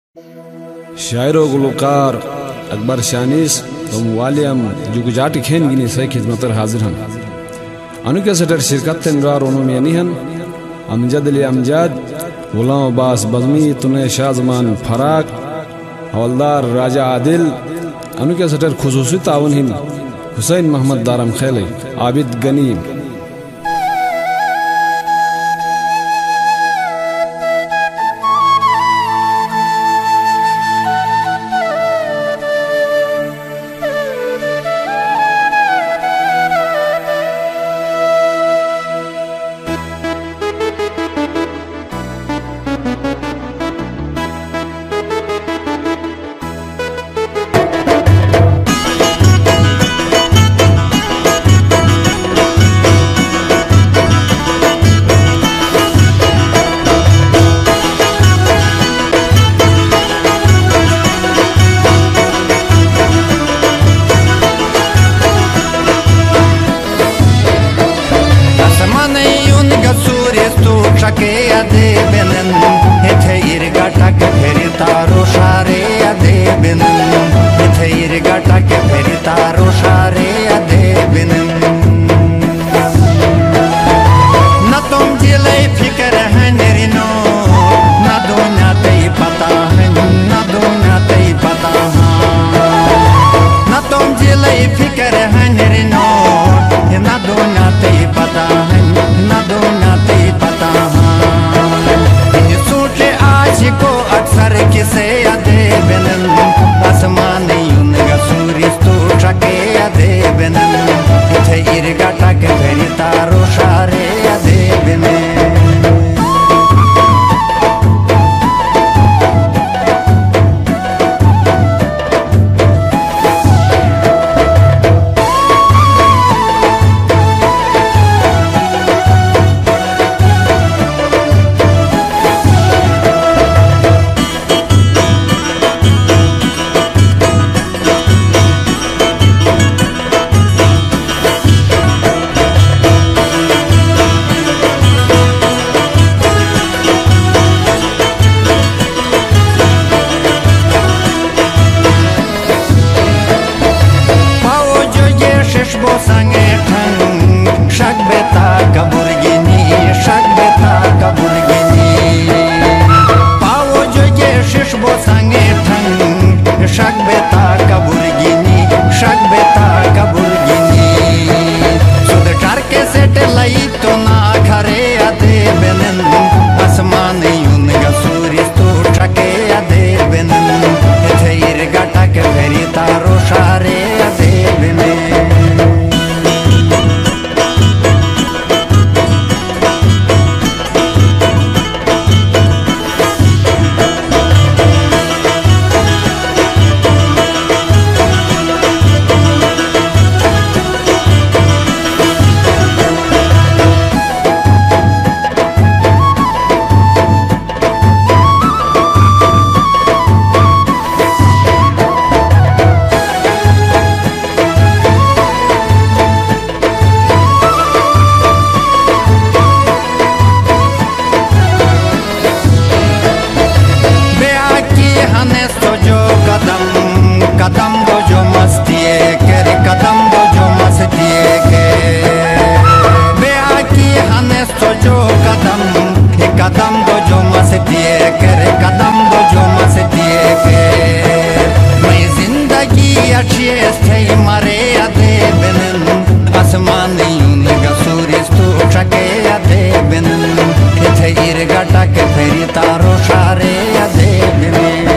शायरो गुलकार अकबर शानिस तुम वालियम जुगजाटी खेन गिनी से खिदमतर हाजिर हन अनुके सटर शिरकत तेमरार ओनुमियानी हन अमजद अली अमजद गुलाम अब्बास बज़मी तुने शाहजमान फराक हवलदार राजा आदिल अनुके सटर खुसूसी तावन हिन हुसैन मोहम्मद दारम खेले आबिद गनी के अदे बिनन इथे इरगाटा के फेरी तारो शारे अदे बिनन इथे इरगाटा के फेरी तारो शारे अदे बिनन न तुम जिले फिकर है निरिनो न दुनिया ते पता है न दुनिया ते पता न तुम जिले फिकर है निरिनो न दुनिया ते पता है न दुनिया ते पता को अक्सर किसे अदे बिनन आसमान युनगा सूर्य तो ट्रके अदे बिनन इथे इरगाटा के फेरी तारो शारे अदे बिनन कदम दो जो मस्ती के कदम दो जो मस्ती के बेआकी हने तो जो कदम दो जो मस्ती के कदम दो जो मस्ती के मैं जिंदगी अच्छी थे मरे अदे बिनन आसमान युनगा सूर्य तो ट्रके अदे बिनन इथे इरगाटा के फेरी तारो शारे अदे बिनन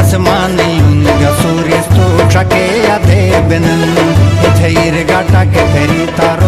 आसमान यून सूर्य तो छके अधे बिनन थेर गाटा के फेरी तार